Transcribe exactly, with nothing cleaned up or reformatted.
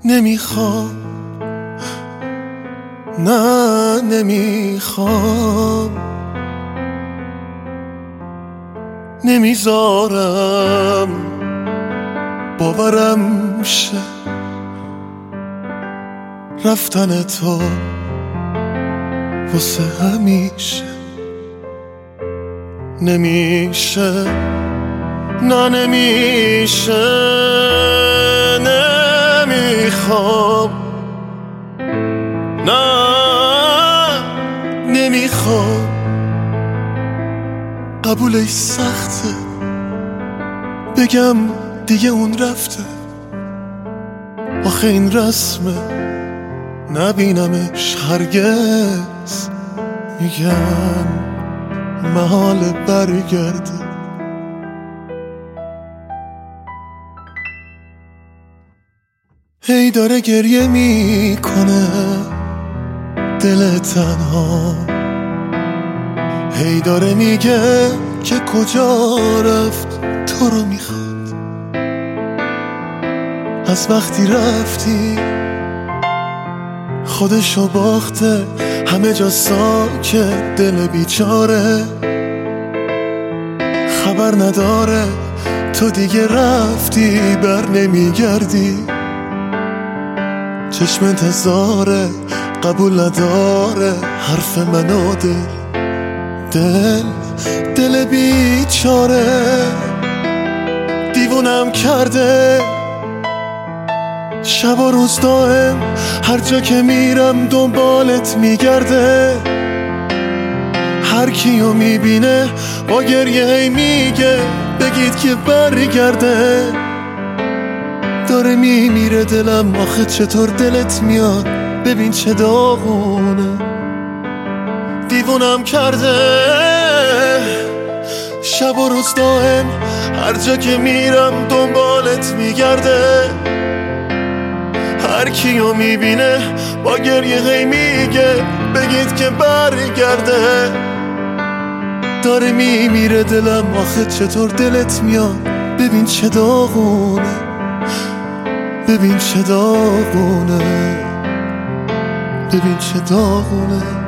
نمیخوام، نه نمیخوام، نمیذارم باورم شه رفتن تو واسه همیشه. نمیشه، نه نمیشه، نمیخوام، نه نمیخوام. قبولش سخته بگم دیگه اون رفته، آخه این رسمه نبینمش هرگز. میگن محال برگرده. هی داره گریه میکنه دل تنها، هی داره میگه که کجا رفت تو رو میخواد. از وقتی رفتی خودشو باخته، همه جا ساکت، دل بیچاره خبر نداره تو دیگه رفتی، بر نمیگردی. چشم انتظاره قبول نداره حرف منو، دل دل دل بیچاره دیوونم کرده. شب و روز دائم هر جا که میرم دنبالت میگرده، هر کیو میبینه با گریه هی میگه بگید که برگرده. داره میمیره دلم، آخه چطور دلت میاد ببین چه داغونه. دیوونم کرده شب و روز دائم هر جا که میرم دنبالت میگرده، هر کیو میبینه با گریه هی میگه بگید که برگرده. داره میمیره دلم، آخه چطور دلت میاد ببین چه داغونه، ببین چه داغونه، ببین چه داغونه.